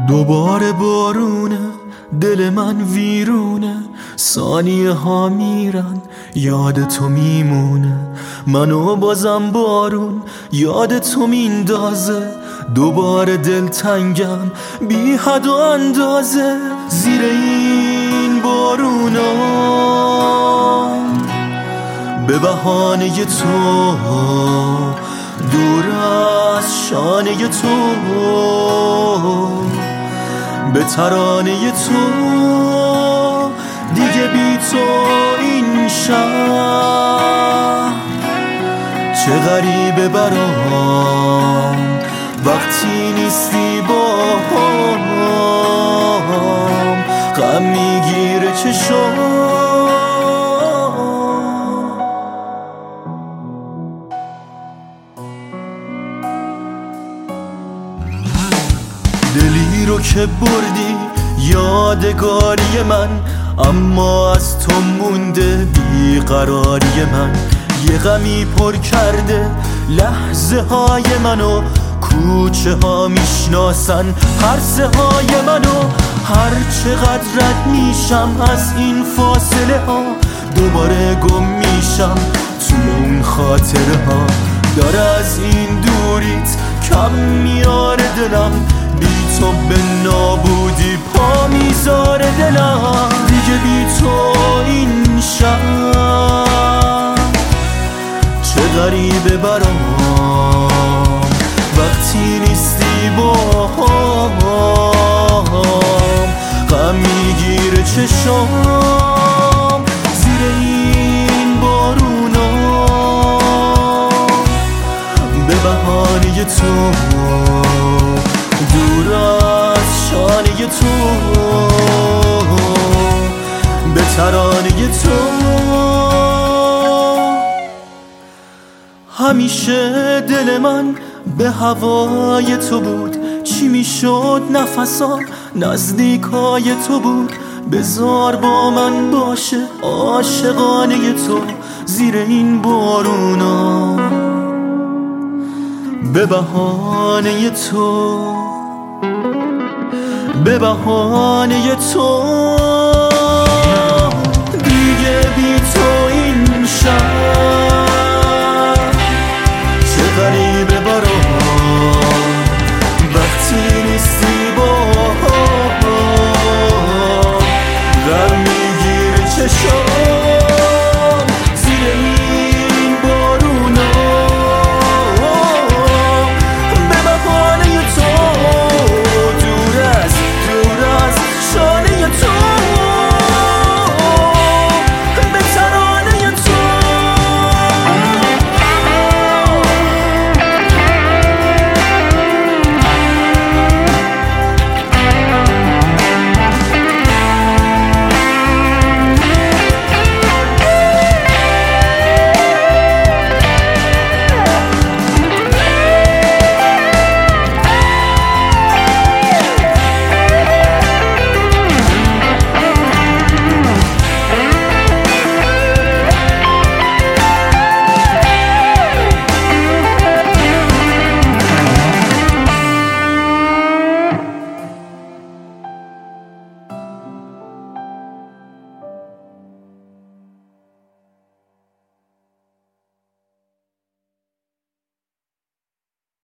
دوباره بارونه، دل من ویرونه، ثانیه ها میرن، یاد تو میمونه. منو بازم بارون یاد تو میندازه، دوباره دلتنگم بی حد و اندازه. زیر این بارونا به بهانه تو، دور از شانه تو، به ترانه تو، دیگه بی تو این شهر چه غریبه برام وقتی نیستی با هم، غم میگیره چشام. دلی رو که بردی یادگاری من، اما از تو مونده بیقراری من. یه غمی پر کرده لحظه های منو، کوچه ها میشناسن پرسه های منو. هر چقدر رد میشم از این فاصله ها، دوباره گم میشم توی اون خاطره ها. داره از این دوریت کم میاره دلم، بی تو به نابودی پا میذاره دلم. دیگه بی تو این شهر چه غریبه برام وقتی نیستی با هم، غم میگیره چشام. زیر این بارونا به بهانه تو، دور از شانه تو، به ترانه تو. همیشه دل من به هوای تو بود، چی میشد نفسام نزدیکای تو بود. بذار با من باشه عاشقانه تو، زیر این بارونا به بهانه تو، به بهانه تو. دیگه بی تو این شهر چه غریبه برام